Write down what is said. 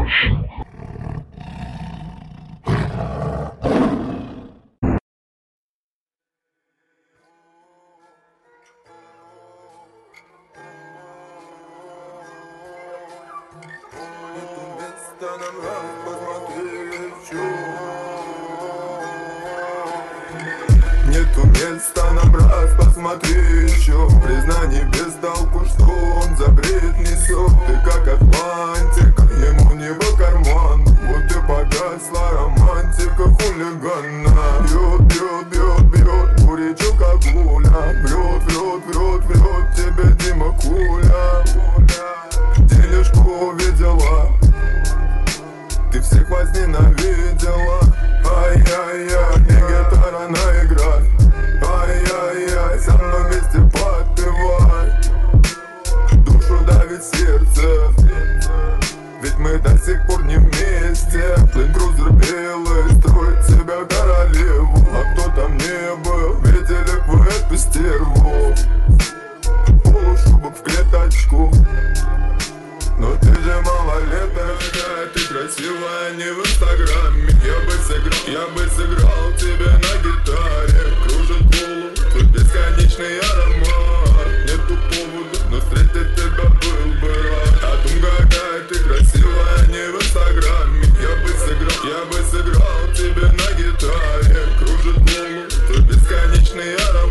Нам раз посмотри еще. Нету места, нам раз посмотри еще. Признание без толку, что он за бред несет. Ты как Атлантика, ему не по карман. Вот и погасла романтика хулигана. Бьет, бьет, бьет, бьет, бурячок агуля. Врет, врет, врет, врет, тебе Дима Куля. Дележку видела, ты всех возненавидела. Ай-яй-яй, не гитара наиграй. Ай-яй-яй, со мной вместе подпевай. Душу давит сердце, ведь мы до сих пор не вместе. Ленд-крузер белый строит себя королеву. А кто там не был, видели бы эту стерву. Полушубок в клеточку, но ты же малолеточка, ты красивая не в инстаграме. Я бы сыграл тебе на гитаре. Кружит голову твой бесконечный аромат. Нету повода, но встретить тебя был бы рад. О том, какая ты красивая не в инстаграме. Я бы сыграл тебе на гитаре. Кружит голову твой бесконечный аромат.